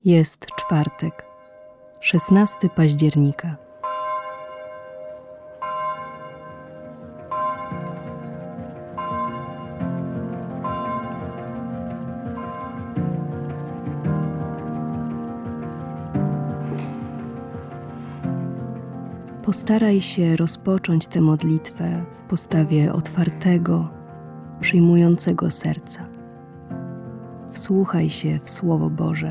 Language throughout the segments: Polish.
Jest czwartek, 16 października. Postaraj się rozpocząć tę modlitwę w postawie otwartego, przyjmującego serca. Wsłuchaj się w Słowo Boże.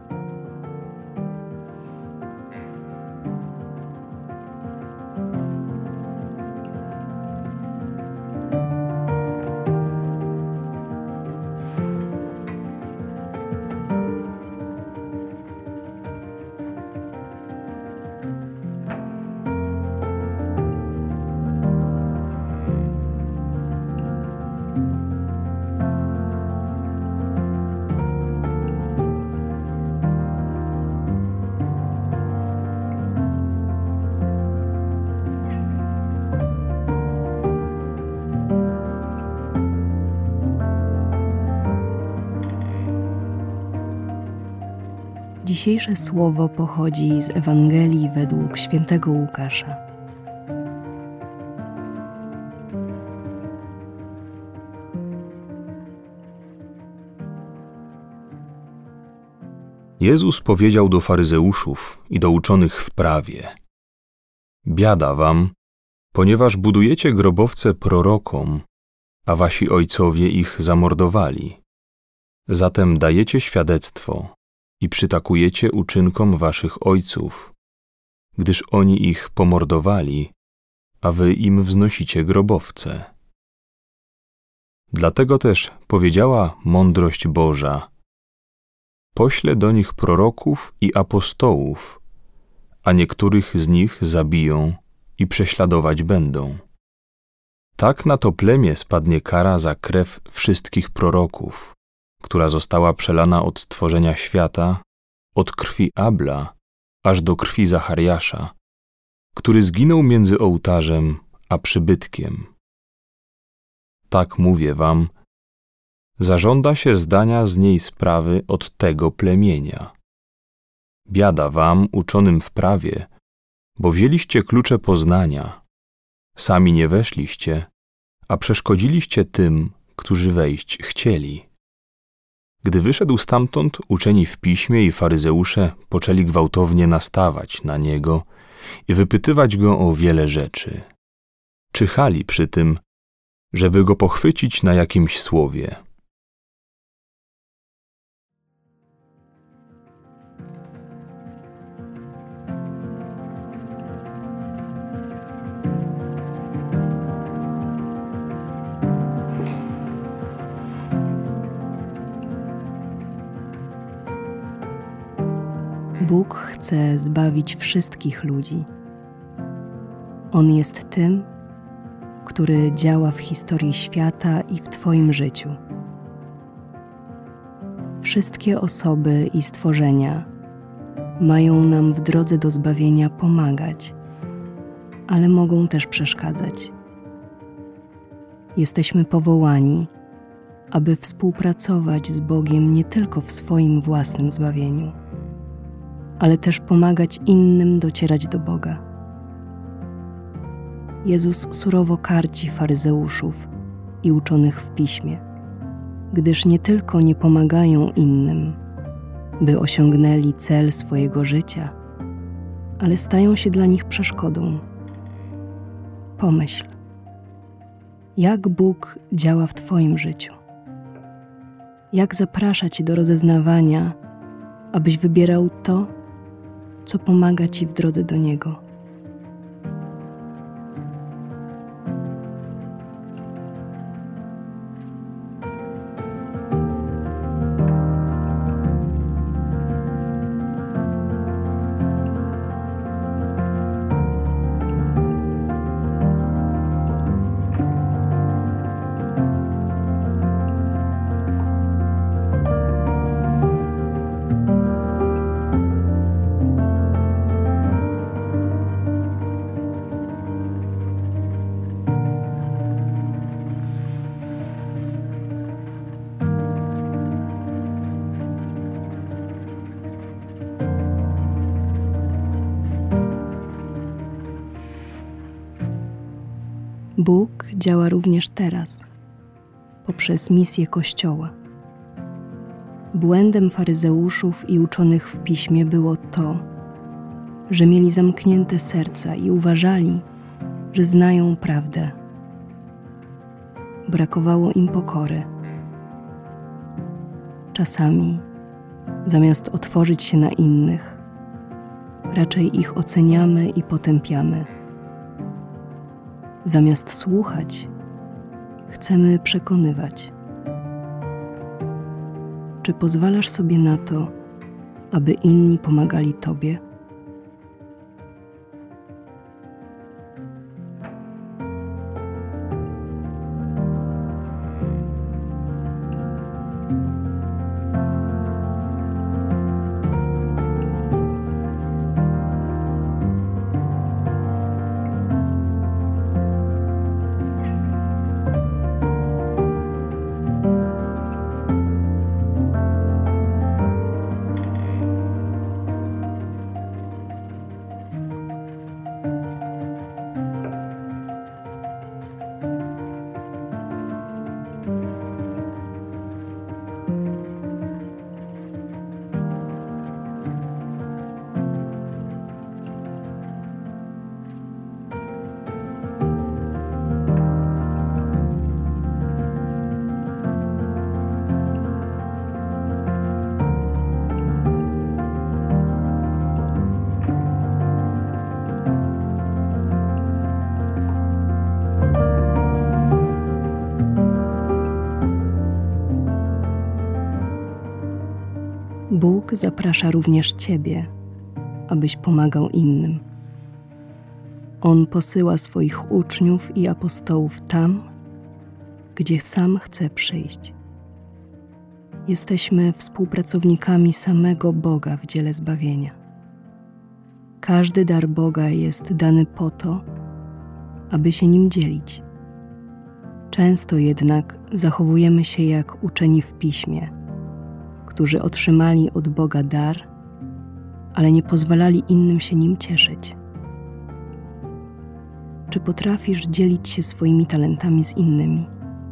Dzisiejsze słowo pochodzi z Ewangelii według świętego Łukasza. Jezus powiedział do faryzeuszów i do uczonych w prawie: Biada wam, ponieważ budujecie grobowce prorokom, a wasi ojcowie ich zamordowali. Zatem dajecie świadectwo i przytakujecie uczynkom waszych ojców, gdyż oni ich pomordowali, a wy im wznosicie grobowce. Dlatego też powiedziała mądrość Boża: Poślę do nich proroków i apostołów, a niektórych z nich zabiją i prześladować będą. Tak na to plemię spadnie kara za krew wszystkich proroków, która została przelana od stworzenia świata, od krwi Abla aż do krwi Zachariasza, który zginął między ołtarzem a przybytkiem. Tak mówię wam, zażąda się zdania z niej sprawy od tego plemienia. Biada wam, uczonym w prawie, bo wzięliście klucze poznania. Sami nie weszliście, a przeszkodziliście tym, którzy wejść chcieli. Gdy wyszedł stamtąd, uczeni w piśmie i faryzeusze poczęli gwałtownie nastawać na niego i wypytywać go o wiele rzeczy. Czyhali przy tym, żeby go pochwycić na jakimś słowie. Bóg chce zbawić wszystkich ludzi. On jest tym, który działa w historii świata i w Twoim życiu. Wszystkie osoby i stworzenia mają nam w drodze do zbawienia pomagać, ale mogą też przeszkadzać. Jesteśmy powołani, aby współpracować z Bogiem nie tylko w swoim własnym zbawieniu, ale też pomagać innym docierać do Boga. Jezus surowo karci faryzeuszów i uczonych w piśmie, gdyż nie tylko nie pomagają innym, by osiągnęli cel swojego życia, ale stają się dla nich przeszkodą. Pomyśl, jak Bóg działa w Twoim życiu. Jak zaprasza Cię do rozeznawania, abyś wybierał to, co pomaga Ci w drodze do Niego. Bóg działa również teraz, poprzez misję Kościoła. Błędem faryzeuszów i uczonych w Piśmie było to, że mieli zamknięte serca i uważali, że znają prawdę. Brakowało im pokory. Czasami, zamiast otworzyć się na innych, raczej ich oceniamy i potępiamy. Zamiast słuchać, chcemy przekonywać. Czy pozwalasz sobie na to, aby inni pomagali Tobie? Bóg zaprasza również Ciebie, abyś pomagał innym. On posyła swoich uczniów i apostołów tam, gdzie sam chce przyjść. Jesteśmy współpracownikami samego Boga w dziele zbawienia. Każdy dar Boga jest dany po to, aby się nim dzielić. Często jednak zachowujemy się jak uczeni w Piśmie, którzy otrzymali od Boga dar, ale nie pozwalali innym się nim cieszyć. Czy potrafisz dzielić się swoimi talentami z innymi?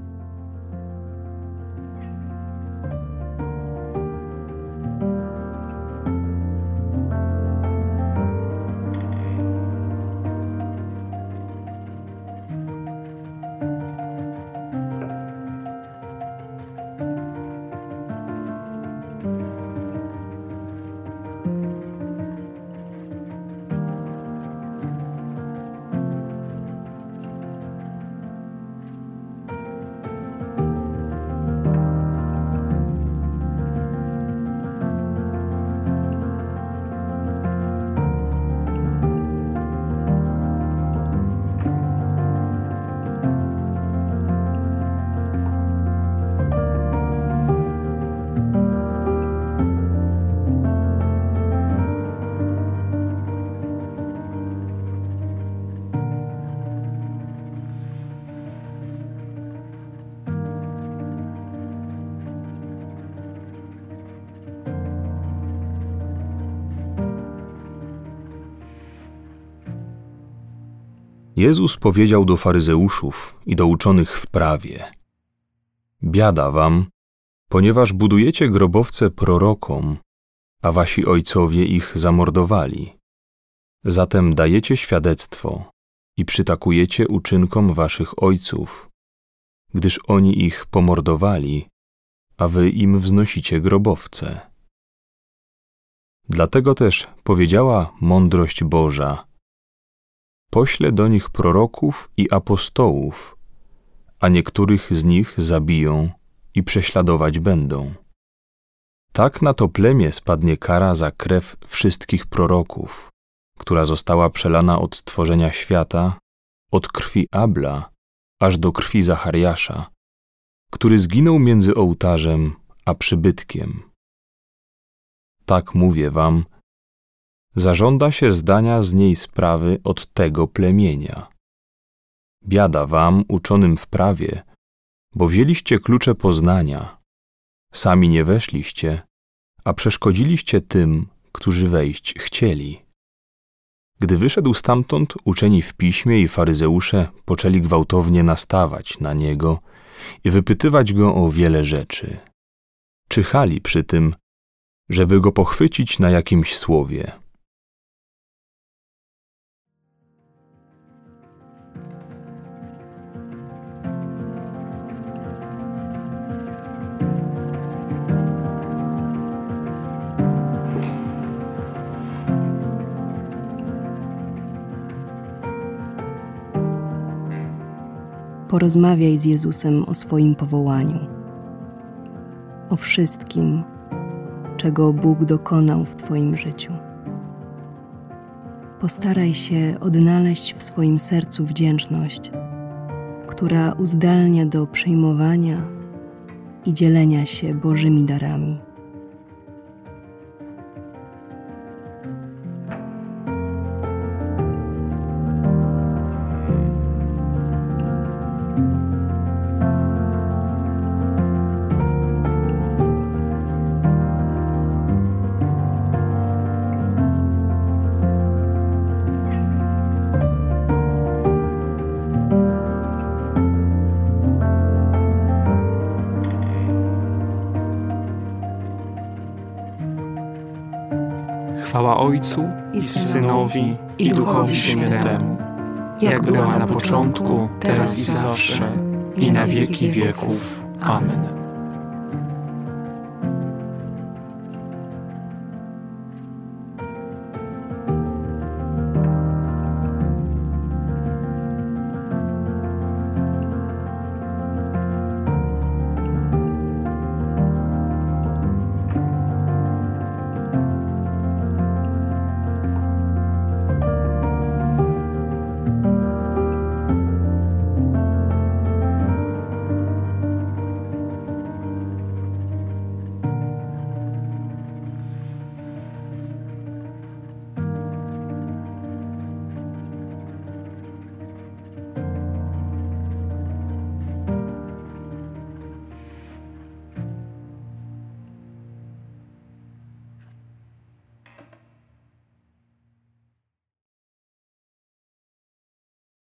Jezus powiedział do faryzeuszów i do uczonych w prawie: Biada wam, ponieważ budujecie grobowce prorokom, a wasi ojcowie ich zamordowali. Zatem dajecie świadectwo i przytakujecie uczynkom waszych ojców, gdyż oni ich pomordowali, a wy im wznosicie grobowce. Dlatego też powiedziała mądrość Boża: Poślę do nich proroków i apostołów, a niektórych z nich zabiją i prześladować będą. Tak na to plemię spadnie kara za krew wszystkich proroków, która została przelana od stworzenia świata, od krwi Abla aż do krwi Zachariasza, który zginął między ołtarzem a przybytkiem. Tak mówię wam, zażąda się zdania z niej sprawy od tego plemienia. Biada wam, uczonym w prawie, bo wzięliście klucze poznania. Sami nie weszliście, a przeszkodziliście tym, którzy wejść chcieli. Gdy wyszedł stamtąd, uczeni w piśmie i faryzeusze poczęli gwałtownie nastawać na niego i wypytywać go o wiele rzeczy. Czyhali przy tym, żeby go pochwycić na jakimś słowie. Porozmawiaj z Jezusem o swoim powołaniu, o wszystkim, czego Bóg dokonał w Twoim życiu. Postaraj się odnaleźć w swoim sercu wdzięczność, która uzdalnia do przyjmowania i dzielenia się Bożymi darami. Chwała Ojcu i Synowi, i Duchowi Świętemu, jak była na początku, teraz i zawsze, i na wieki wieków. Amen.